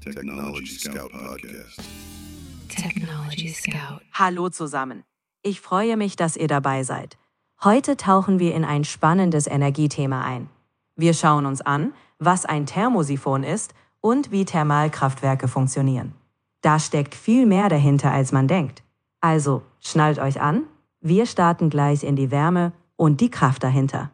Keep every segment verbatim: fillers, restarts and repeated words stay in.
Technology Scout Podcast. Technology Scout. Hallo zusammen. Ich freue mich, dass ihr dabei seid. Heute tauchen wir in ein spannendes Energiethema ein. Wir schauen uns an, was ein Thermosiphon ist und wie Thermalkraftwerke funktionieren. Da steckt viel mehr dahinter, als man denkt. Also, schnallt euch an, wir starten gleich in die Wärme und die Kraft dahinter.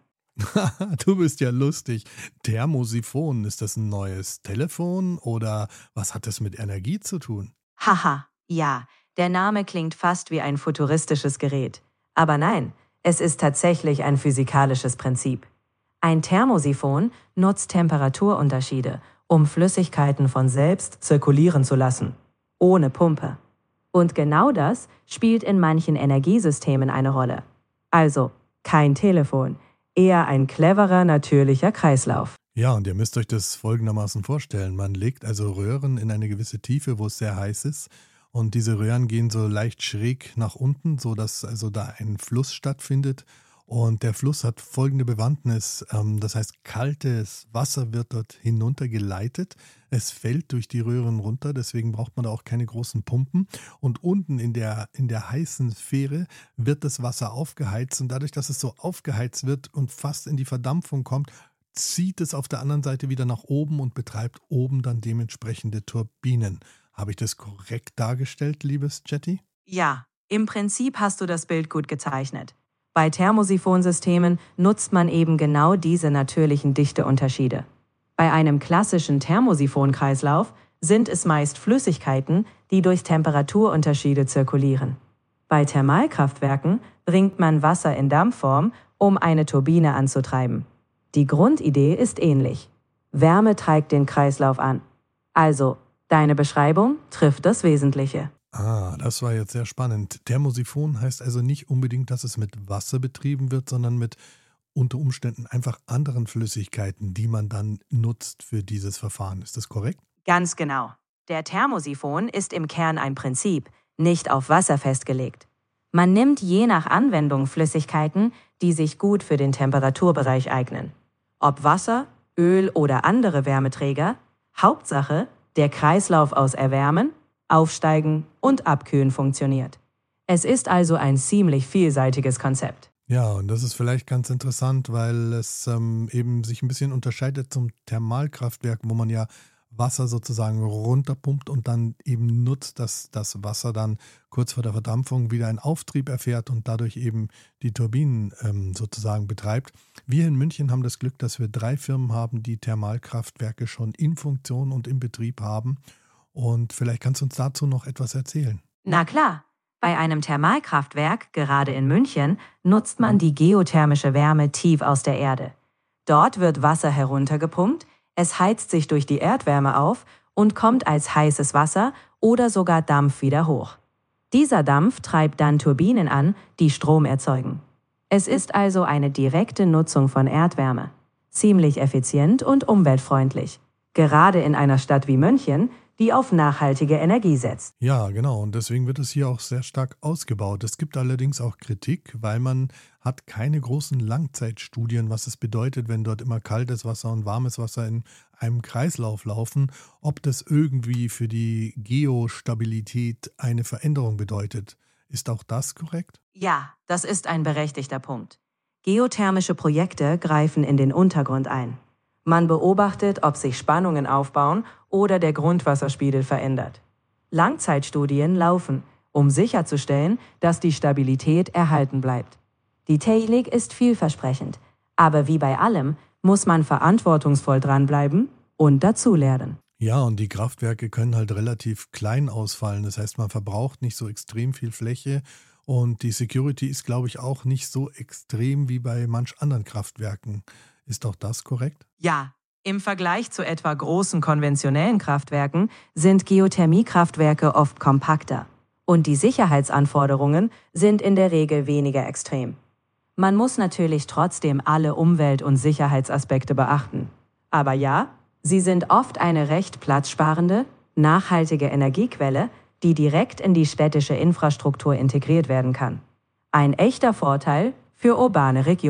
Du bist ja lustig. Thermosiphon, ist das ein neues Telefon oder was hat das mit Energie zu tun? Haha, ja, der Name klingt fast wie ein futuristisches Gerät. Aber nein, es ist tatsächlich ein physikalisches Prinzip. Ein Thermosiphon nutzt Temperaturunterschiede, um Flüssigkeiten von selbst zirkulieren zu lassen, ohne Pumpe. Und genau das spielt in manchen Energiesystemen eine Rolle. Also kein Telefon, eher ein cleverer, natürlicher Kreislauf. Ja, und ihr müsst euch das folgendermaßen vorstellen. Man legt also Röhren in eine gewisse Tiefe, wo es sehr heiß ist. Und diese Röhren gehen so leicht schräg nach unten, sodass also da ein Fluss stattfindet. Und der Fluss hat folgende Bewandtnis. Das heißt, kaltes Wasser wird dort hinuntergeleitet. Es fällt durch die Röhren runter, deswegen braucht man da auch keine großen Pumpen. Und unten in der, in der heißen Sphäre wird das Wasser aufgeheizt. Und dadurch, dass es so aufgeheizt wird und fast in die Verdampfung kommt, zieht es auf der anderen Seite wieder nach oben und betreibt oben dann dementsprechende Turbinen. Habe ich das korrekt dargestellt, liebes Jetty? Ja, im Prinzip hast du das Bild gut gezeichnet. Bei Thermosiphonsystemen nutzt man eben genau diese natürlichen Dichteunterschiede. Bei einem klassischen Thermosiphonkreislauf sind es meist Flüssigkeiten, die durch Temperaturunterschiede zirkulieren. Bei Thermalkraftwerken bringt man Wasser in Dampfform, um eine Turbine anzutreiben. Die Grundidee ist ähnlich. Wärme treibt den Kreislauf an. Also, deine Beschreibung trifft das Wesentliche. Ah, das war jetzt sehr spannend. Thermosiphon heißt also nicht unbedingt, dass es mit Wasser betrieben wird, sondern mit unter Umständen einfach anderen Flüssigkeiten, die man dann nutzt für dieses Verfahren. Ist das korrekt? Ganz genau. Der Thermosiphon ist im Kern ein Prinzip, nicht auf Wasser festgelegt. Man nimmt je nach Anwendung Flüssigkeiten, die sich gut für den Temperaturbereich eignen. Ob Wasser, Öl oder andere Wärmeträger, Hauptsache, der Kreislauf aus Erwärmen, Aufsteigen und Abkühlen funktioniert. Es ist also ein ziemlich vielseitiges Konzept. Ja, und das ist vielleicht ganz interessant, weil es ähm, eben sich ein bisschen unterscheidet zum Thermalkraftwerk, wo man ja Wasser sozusagen runterpumpt und dann eben nutzt, dass das Wasser dann kurz vor der Verdampfung wieder einen Auftrieb erfährt und dadurch eben die Turbinen ähm, sozusagen betreibt. Wir in München haben das Glück, dass wir drei Firmen haben, die Thermalkraftwerke schon in Funktion und in Betrieb haben. Und vielleicht kannst du uns dazu noch etwas erzählen. Na klar, bei einem Thermalkraftwerk, gerade in München, nutzt man die geothermische Wärme tief aus der Erde. Dort wird Wasser heruntergepumpt, es heizt sich durch die Erdwärme auf und kommt als heißes Wasser oder sogar Dampf wieder hoch. Dieser Dampf treibt dann Turbinen an, die Strom erzeugen. Es ist also eine direkte Nutzung von Erdwärme. Ziemlich effizient und umweltfreundlich. Gerade in einer Stadt wie München, die auf nachhaltige Energie setzt. Ja, genau. Und deswegen wird es hier auch sehr stark ausgebaut. Es gibt allerdings auch Kritik, weil man hat keine großen Langzeitstudien, was es bedeutet, wenn dort immer kaltes Wasser und warmes Wasser in einem Kreislauf laufen, ob das irgendwie für die Geostabilität eine Veränderung bedeutet. Ist auch das korrekt? Ja, das ist ein berechtigter Punkt. Geothermische Projekte greifen in den Untergrund ein. Man beobachtet, ob sich Spannungen aufbauen oder der Grundwasserspiegel verändert. Langzeitstudien laufen, um sicherzustellen, dass die Stabilität erhalten bleibt. Die Technik ist vielversprechend, aber wie bei allem muss man verantwortungsvoll dranbleiben und dazulernen. Ja, und die Kraftwerke können halt relativ klein ausfallen. Das heißt, man verbraucht nicht so extrem viel Fläche und die Security ist, glaube ich, auch nicht so extrem wie bei manch anderen Kraftwerken. Ist auch das korrekt? Ja, im Vergleich zu etwa großen konventionellen Kraftwerken sind Geothermiekraftwerke oft kompakter und die Sicherheitsanforderungen sind in der Regel weniger extrem. Man muss natürlich trotzdem alle Umwelt- und Sicherheitsaspekte beachten. Aber ja, sie sind oft eine recht platzsparende, nachhaltige Energiequelle, die direkt in die städtische Infrastruktur integriert werden kann. Ein echter Vorteil für urbane Regionen.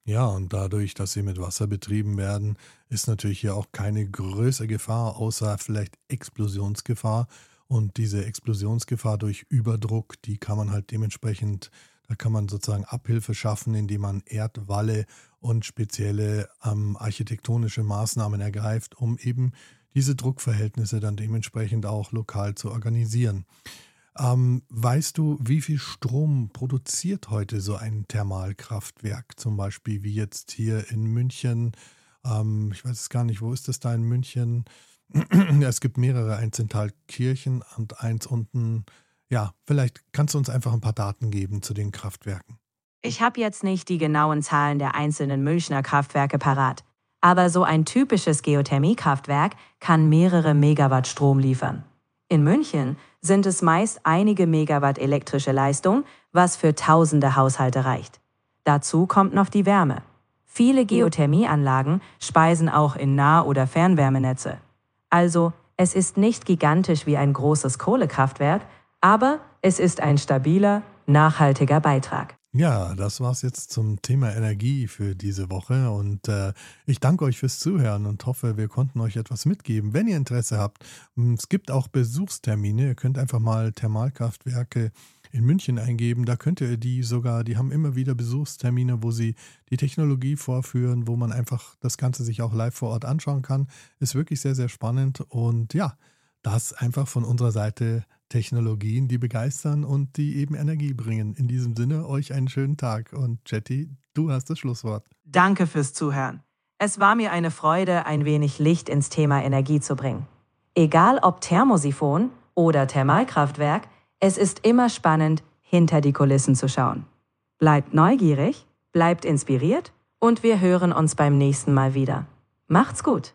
Ja, und dadurch, dass sie mit Wasser betrieben werden, ist natürlich hier auch keine größere Gefahr, außer vielleicht Explosionsgefahr. Und diese Explosionsgefahr durch Überdruck, die kann man halt dementsprechend, da kann man sozusagen Abhilfe schaffen, indem man Erdwalle und spezielle ähm, architektonische Maßnahmen ergreift, um eben diese Druckverhältnisse dann dementsprechend auch lokal zu organisieren. Ähm, weißt du, wie viel Strom produziert heute so ein Thermalkraftwerk, zum Beispiel wie jetzt hier in München? Ähm, ich weiß es gar nicht, wo ist das da in München? Ja, es gibt mehrere, eins in Thalkirchen und eins unten. Ja, vielleicht kannst du uns einfach ein paar Daten geben zu den Kraftwerken. Ich habe jetzt nicht die genauen Zahlen der einzelnen Münchner Kraftwerke parat, aber so ein typisches Geothermiekraftwerk kann mehrere Megawatt Strom liefern. In München sind es meist einige Megawatt elektrische Leistung, was für tausende Haushalte reicht. Dazu kommt noch die Wärme. Viele Geothermieanlagen speisen auch in Nah- oder Fernwärmenetze. Also, es ist nicht gigantisch wie ein großes Kohlekraftwerk, aber es ist ein stabiler, nachhaltiger Beitrag. Ja, das war's jetzt zum Thema Energie für diese Woche und äh, ich danke euch fürs Zuhören und hoffe, wir konnten euch etwas mitgeben. Wenn ihr Interesse habt, m, es gibt auch Besuchstermine, ihr könnt einfach mal Thermalkraftwerke in München eingeben, da könnt ihr die sogar, die haben immer wieder Besuchstermine, wo sie die Technologie vorführen, wo man einfach das Ganze sich auch live vor Ort anschauen kann. Ist wirklich sehr, sehr spannend und ja, das einfach von unserer Seite Technologien, die begeistern und die eben Energie bringen. In diesem Sinne, euch einen schönen Tag. Und Jetty, du hast das Schlusswort. Danke fürs Zuhören. Es war mir eine Freude, ein wenig Licht ins Thema Energie zu bringen. Egal ob Thermosiphon oder Thermalkraftwerk, es ist immer spannend, hinter die Kulissen zu schauen. Bleibt neugierig, bleibt inspiriert und wir hören uns beim nächsten Mal wieder. Macht's gut!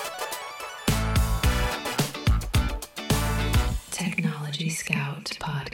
Technology Scout Podcast.